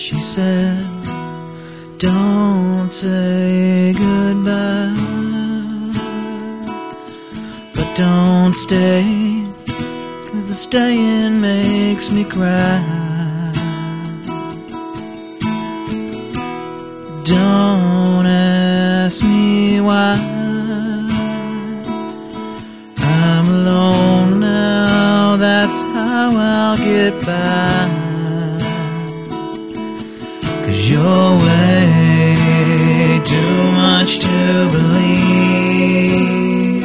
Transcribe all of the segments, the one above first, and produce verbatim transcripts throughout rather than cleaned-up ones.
She said, don't say goodbye, but don't stay, 'cause the staying makes me cry. Don't ask me why, I'm alone now, that's how I'll get by. 'Cause you're way too much to believe.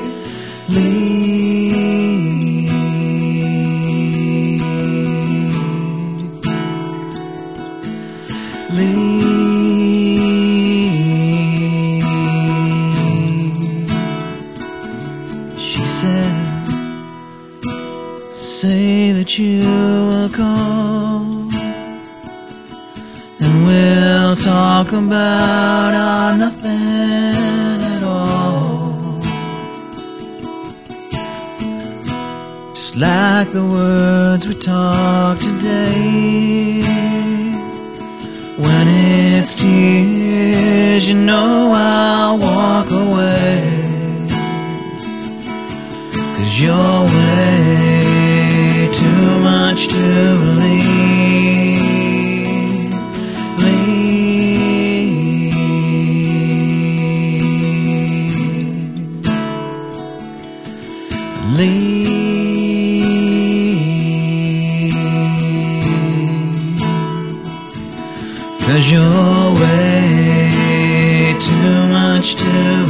Leave. Leave. She said, say that you will call, and we'll talk about our nothing at all. Just like the words we talked today. When it's tears, you know I'll walk away. 'Cause you're way too much to believe. Leave. Leave. 'Cause you're way too much to